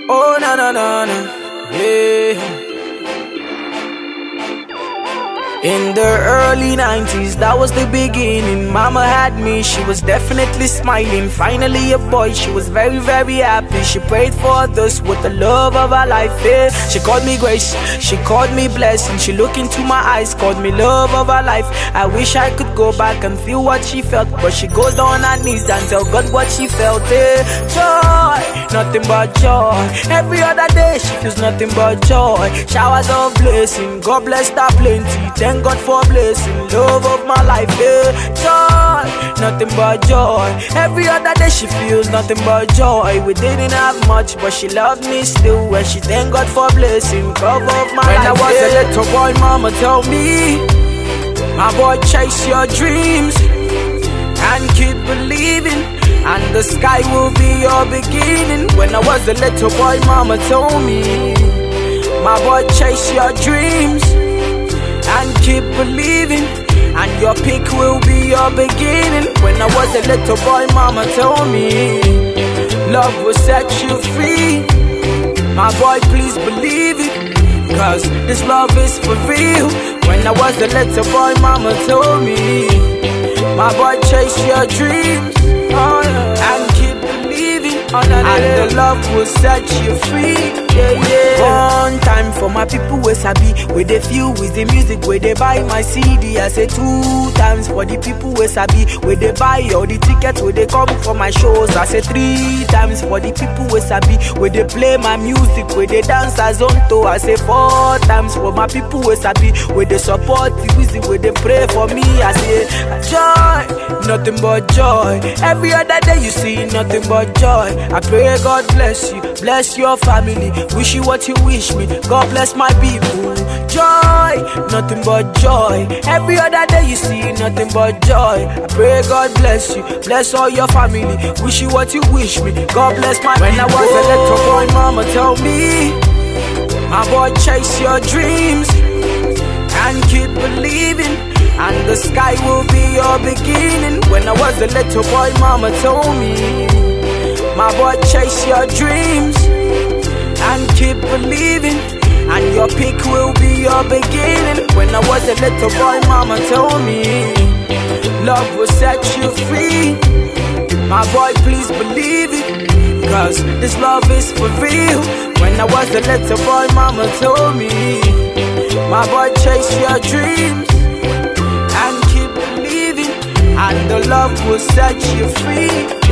Oh, na na na na, yeah. In the early 90s, that was the beginning. Mama had me, she was definitely smiling. Finally a boy, she was very, very happy. She prayed for others with the love of her life, yeah. She called me grace, she called me blessing. She looked into my eyes, called me love of her life. I wish I could go back and feel what she felt, but she goes down on her knees and tell God what she felt, yeah. Joy, nothing but joy. Every other day she feels nothing but joy. Showers of blessing, God bless her plenty. Thank God for blessing, love of my life, yeah. Joy, nothing but joy. Every other day she feels nothing but joy. We didn't have much, but she loved me still. And she thank God for blessing, love of my life. When I was a little boy, mama told me, my boy, chase your dreams and keep believing, and the sky will be your beginning. When I was a little boy, mama told me, my boy, chase your dreams and keep believing, and your peak will be your beginning. When I was a little boy, mama told me, love will set you free. My boy, please believe it, cause this love is for real. When I was a little boy, mama told me, my boy, chase your dreams, and keep believing, and the love will set you free. Yeah, yeah. One time for my people where sabi, where they feel with the music, where they buy my CD. I say 2 times for the people where sabi, where they buy all the tickets, where they come for my shows. I say 3 times for the people where sabi, where they play my music, where they dance as onto. I say 4 times for my people where sabi, where they support the music, where they pray for me. I say joy, nothing but joy. Every other day you see nothing but joy. I pray God bless you, bless your family. Wish you what you wish me, God bless my people. Joy, nothing but joy. Every other day you see nothing but joy. I pray God bless you, bless all your family. Wish you what you wish me, God bless my people. When I was a little boy, mama told me, my boy, chase your dreams and keep believing, and the sky will be your beginning. When I was a little boy, mama told me, my boy, chase your dreams and keep believing, and your peak will be your beginning. When I was a little boy, mama told me, love will set you free. My boy, please believe it, cause this love is for real. When I was a little boy, mama told me, my boy, chase your dreams and keep believing, and the love will set you free.